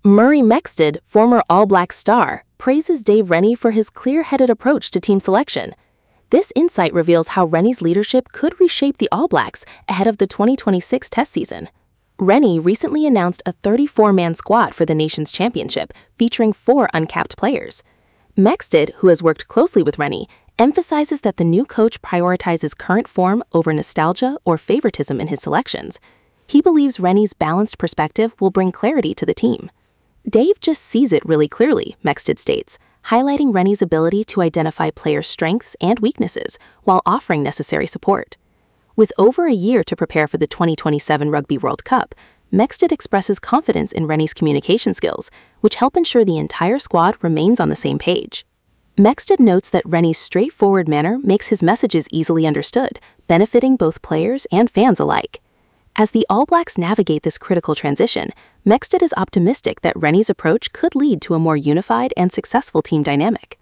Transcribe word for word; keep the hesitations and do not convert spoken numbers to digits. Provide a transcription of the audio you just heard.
Murray Mexted, former All Blacks star, praises Dave Rennie for his clear-headed approach to team selection. This insight reveals how Rennie's leadership could reshape the All Blacks ahead of the twenty twenty-six Test season. Rennie recently announced a thirty-four man squad for the nation's championship, featuring four uncapped players. Mexted, who has worked closely with Rennie, emphasizes that the new coach prioritizes current form over nostalgia or favoritism in his selections. He believes Rennie's balanced perspective will bring clarity to the team. Dave just sees it really clearly, Mexted states, highlighting Rennie's ability to identify players' strengths and weaknesses while offering necessary support. With over a year to prepare for the twenty twenty-seven Rugby World Cup, Mexted expresses confidence in Rennie's communication skills, which help ensure the entire squad remains on the same page. Mexted notes that Rennie's straightforward manner makes his messages easily understood, benefiting both players and fans alike. As the All Blacks navigate this critical transition, Mexted is optimistic that Rennie's approach could lead to a more unified and successful team dynamic.